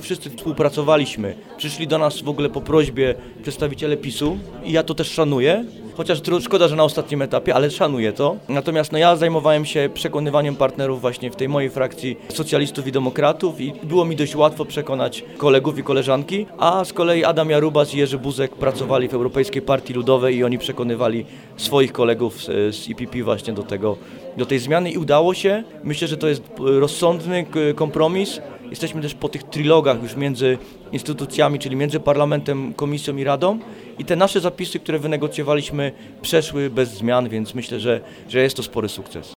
wszyscy współpracowaliśmy. Przyszli do nas w ogóle po prośbie przedstawiciele PiS-u i ja to też szanuję. Chociaż szkoda, że na ostatnim etapie, ale szanuję to. Natomiast ja zajmowałem się przekonywaniem partnerów właśnie w tej mojej frakcji socjalistów i demokratów i było mi dość łatwo przekonać kolegów i koleżanki, a z kolei Adam Jarubas i Jerzy Buzek pracowali w Europejskiej Partii Ludowej i oni przekonywali swoich kolegów z EPP właśnie do tej zmiany i udało się. Myślę, że to jest rozsądny kompromis. Jesteśmy też po tych trilogach już między instytucjami, czyli między Parlamentem, Komisją i Radą i te nasze zapisy, które wynegocjowaliśmy, przeszły bez zmian, więc myślę, że jest to spory sukces.